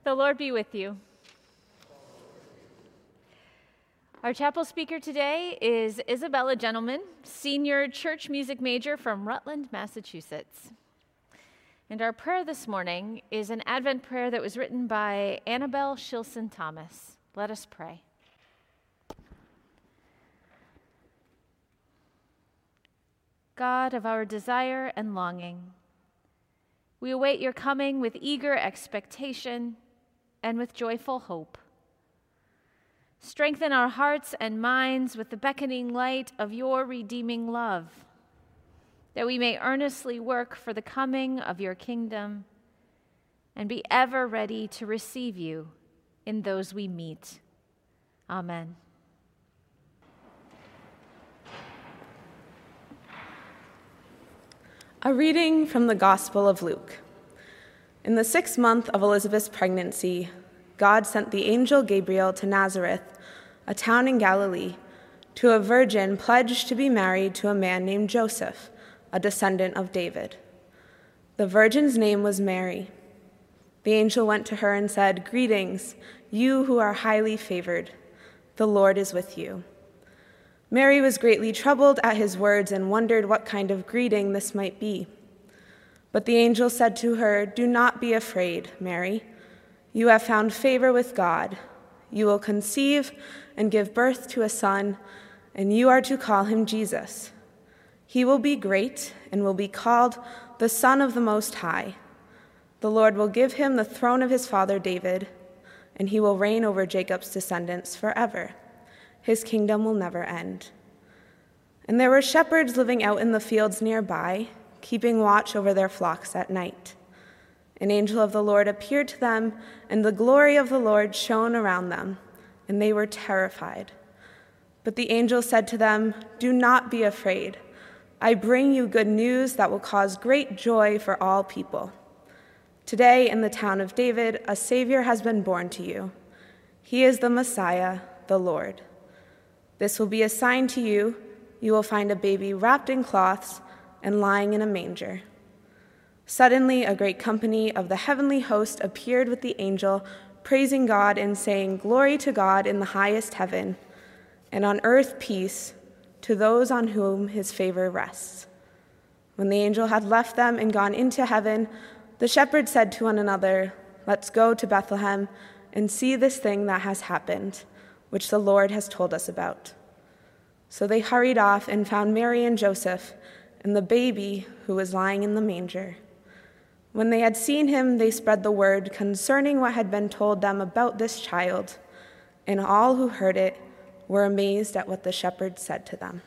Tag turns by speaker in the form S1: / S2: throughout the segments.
S1: The Lord be with you. Our chapel speaker today is Isabella Gentleman, senior church music major from Rutland, Massachusetts. And our prayer this morning is an Advent prayer that was written by Annabelle Shilson Thomas. Let us pray. God of our desire and longing, we await your coming with eager expectation and with joyful hope. Strengthen our hearts and minds with the beckoning light of your redeeming love, that we may earnestly work for the coming of your kingdom and be ever ready to receive you in those we meet. Amen.
S2: A reading from the Gospel of Luke. In the 6th month of Elizabeth's pregnancy, God sent the angel Gabriel to Nazareth, a town in Galilee, to a virgin pledged to be married to a man named Joseph, a descendant of David. The virgin's name was Mary. The angel went to her and said, "Greetings, you who are highly favored. The Lord is with you." Mary was greatly troubled at his words and wondered what kind of greeting this might be. But the angel said to her, "Do not be afraid, Mary. You have found favor with God. You will conceive and give birth to a son, and you are to call him Jesus. He will be great and will be called the Son of the Most High. The Lord will give him the throne of his father David, and he will reign over Jacob's descendants forever. His kingdom will never end." And there were shepherds living out in the fields nearby, keeping watch over their flocks at night. An angel of the Lord appeared to them, and the glory of the Lord shone around them, and they were terrified. But the angel said to them, "Do not be afraid. I bring you good news that will cause great joy for all people. Today in the town of David, a Savior has been born to you. He is the Messiah, the Lord. This will be a sign to you. You will find a baby wrapped in cloths and lying in a manger." Suddenly, a great company of the heavenly host appeared with the angel, praising God and saying, "Glory to God in the highest heaven, and on earth peace to those on whom his favor rests." When the angel had left them and gone into heaven, the shepherds said to one another, "Let's go to Bethlehem and see this thing that has happened, which the Lord has told us about." So they hurried off and found Mary and Joseph and the baby who was lying in the manger. When they had seen him, they spread the word concerning what had been told them about this child, and all who heard it were amazed at what the shepherds said to them.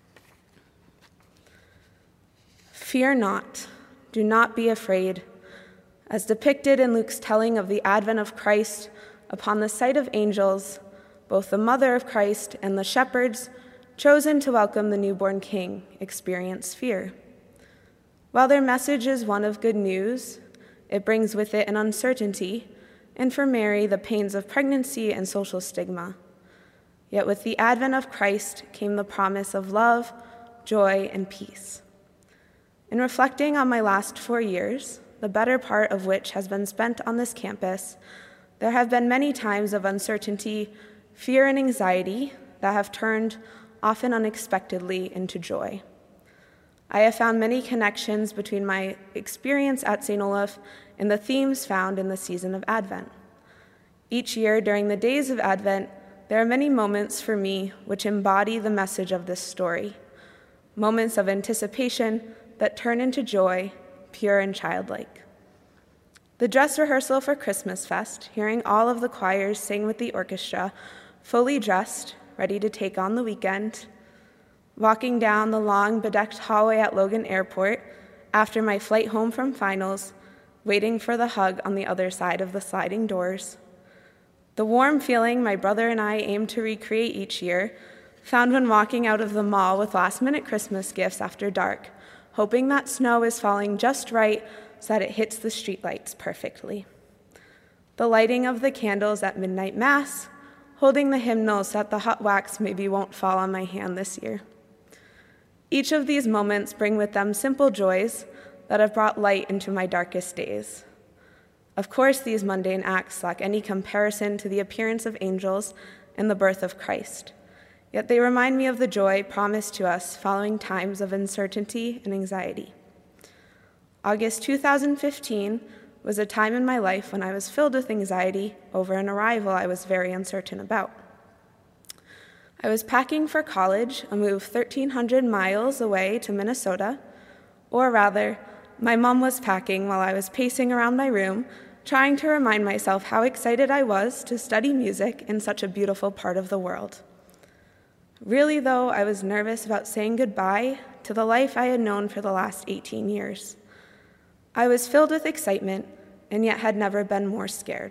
S2: Fear not, do not be afraid. As depicted in Luke's telling of the advent of Christ, upon the sight of angels, both the mother of Christ and the shepherds chosen to welcome the newborn king experience fear. While their message is one of good news, it brings with it an uncertainty, and for Mary, the pains of pregnancy and social stigma. Yet with the advent of Christ came the promise of love, joy, and peace. In reflecting on my last 4 years, the better part of which has been spent on this campus, there have been many times of uncertainty, fear, and anxiety that have turned, often unexpectedly, into joy. I have found many connections between my experience at St. Olaf and the themes found in the season of Advent. Each year during the days of Advent, there are many moments for me which embody the message of this story, moments of anticipation that turn into joy, pure and childlike. The dress rehearsal for Christmas Fest, hearing all of the choirs sing with the orchestra, fully dressed, ready to take on the weekend, walking down the long bedecked hallway at Logan Airport after my flight home from finals, waiting for the hug on the other side of the sliding doors. The warm feeling my brother and I aim to recreate each year, found when walking out of the mall with last-minute Christmas gifts after dark, hoping that snow is falling just right so that it hits the streetlights perfectly. The lighting of the candles at midnight mass, holding the hymnal so that the hot wax maybe won't fall on my hand this year. Each of these moments bring with them simple joys that have brought light into my darkest days. Of course, these mundane acts lack any comparison to the appearance of angels and the birth of Christ, yet they remind me of the joy promised to us following times of uncertainty and anxiety. August 2015 was a time in my life when I was filled with anxiety over an arrival I was very uncertain about. I was packing for college, a move 1,300 miles away to Minnesota, or rather, my mom was packing while I was pacing around my room, trying to remind myself how excited I was to study music in such a beautiful part of the world. Really, though, I was nervous about saying goodbye to the life I had known for the last 18 years. I was filled with excitement, and yet had never been more scared.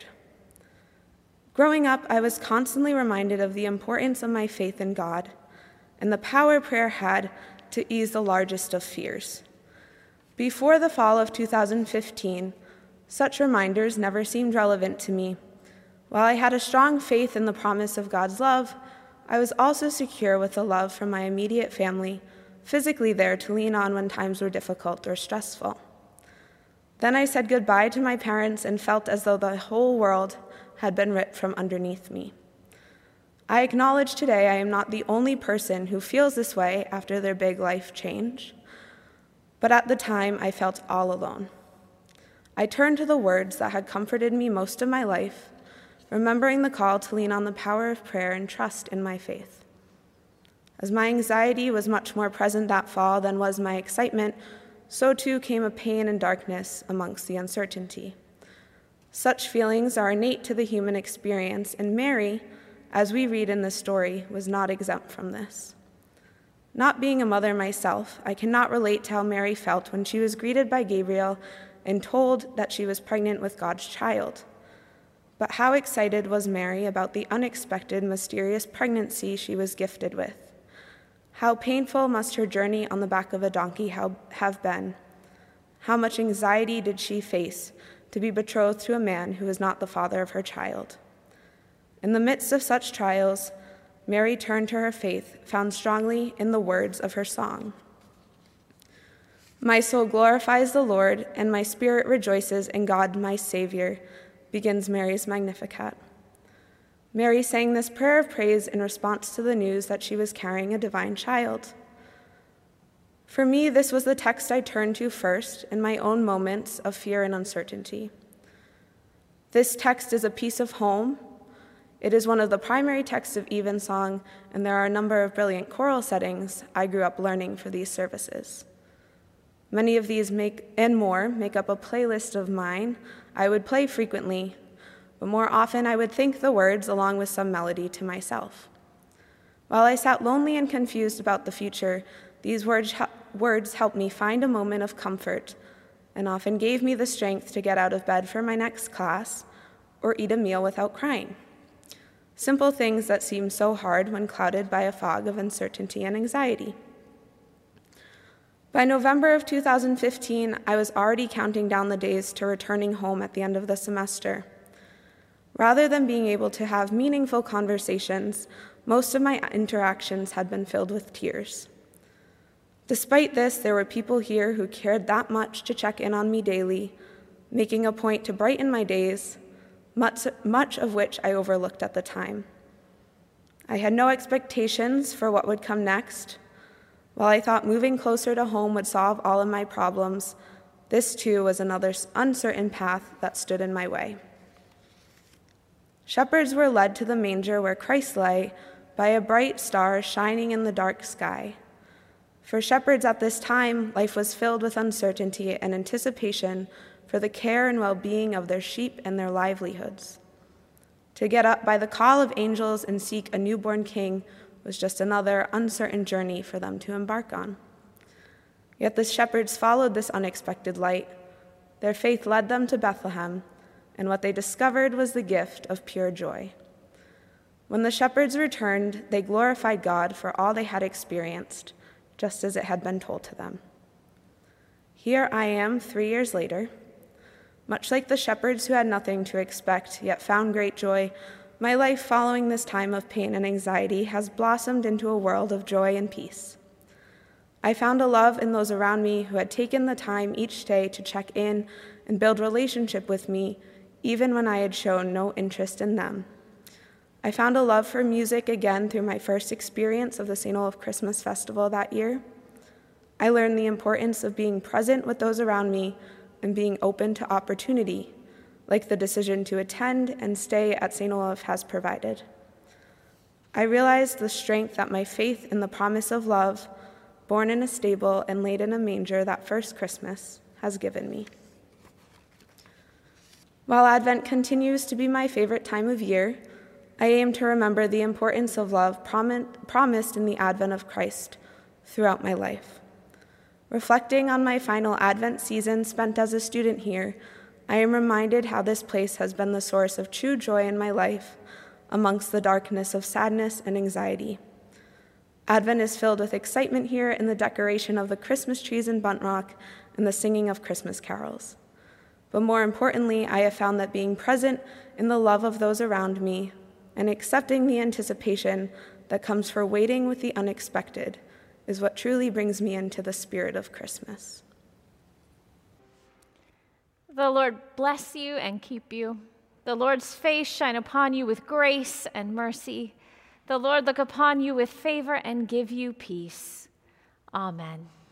S2: Growing up, I was constantly reminded of the importance of my faith in God and the power prayer had to ease the largest of fears. Before the fall of 2015, such reminders never seemed relevant to me. While I had a strong faith in the promise of God's love, I was also secure with the love from my immediate family, physically there to lean on when times were difficult or stressful. Then I said goodbye to my parents and felt as though the whole world had been ripped from underneath me. I acknowledge today I am not the only person who feels this way after their big life change, but at the time I felt all alone. I turned to the words that had comforted me most of my life, remembering the call to lean on the power of prayer and trust in my faith. As my anxiety was much more present that fall than was my excitement, so too came a pain and darkness amongst the uncertainty. Such feelings are innate to the human experience, and Mary, as we read in this story, was not exempt from this. Not being a mother myself, I cannot relate to how Mary felt when she was greeted by Gabriel and told that she was pregnant with God's child. But how excited was Mary about the unexpected, mysterious pregnancy she was gifted with? How painful must her journey on the back of a donkey have been? How much anxiety did she face to be betrothed to a man who was not the father of her child? In the midst of such trials, Mary turned to her faith, found strongly in the words of her song. "My soul glorifies the Lord, and my spirit rejoices in God my Savior," begins Mary's Magnificat. Mary sang this prayer of praise in response to the news that she was carrying a divine child. For me, this was the text I turned to first in my own moments of fear and uncertainty. This text is a piece of home. It is one of the primary texts of Evensong, and there are a number of brilliant choral settings I grew up learning for these services. Many of these make up a playlist of mine I would play frequently, but more often I would think the words along with some melody to myself. While I sat lonely and confused about the future, these words helped me find a moment of comfort and often gave me the strength to get out of bed for my next class or eat a meal without crying. Simple things that seem so hard when clouded by a fog of uncertainty and anxiety. By November of 2015, I was already counting down the days to returning home at the end of the semester. Rather than being able to have meaningful conversations, most of my interactions had been filled with tears. Despite this, there were people here who cared that much to check in on me daily, making a point to brighten my days, much of which I overlooked at the time. I had no expectations for what would come next. While I thought moving closer to home would solve all of my problems, this too was another uncertain path that stood in my way. Shepherds were led to the manger where Christ lay by a bright star shining in the dark sky. For shepherds at this time, life was filled with uncertainty and anticipation for the care and well-being of their sheep and their livelihoods. To get up by the call of angels and seek a newborn king was just another uncertain journey for them to embark on. Yet the shepherds followed this unexpected light. Their faith led them to Bethlehem, and what they discovered was the gift of pure joy. When the shepherds returned, they glorified God for all they had experienced, just as it had been told to them. Here I am 3 years later. Much like the shepherds who had nothing to expect, yet found great joy, my life following this time of pain and anxiety has blossomed into a world of joy and peace. I found a love in those around me who had taken the time each day to check in and build relationship with me, even when I had shown no interest in them. I found a love for music again through my first experience of the St. Olaf Christmas Festival that year. I learned the importance of being present with those around me and being open to opportunity, like the decision to attend and stay at St. Olaf has provided. I realized the strength that my faith in the promise of love, born in a stable and laid in a manger that first Christmas, has given me. While Advent continues to be my favorite time of year, I aim to remember the importance of love promised in the advent of Christ throughout my life. Reflecting on my final Advent season spent as a student here, I am reminded how this place has been the source of true joy in my life amongst the darkness of sadness and anxiety. Advent is filled with excitement here in the decoration of the Christmas trees in Buntrock and the singing of Christmas carols. But more importantly, I have found that being present in the love of those around me and accepting the anticipation that comes for waiting with the unexpected is what truly brings me into the spirit of Christmas.
S1: The Lord bless you and keep you. The Lord's face shine upon you with grace and mercy. The Lord look upon you with favor and give you peace. Amen.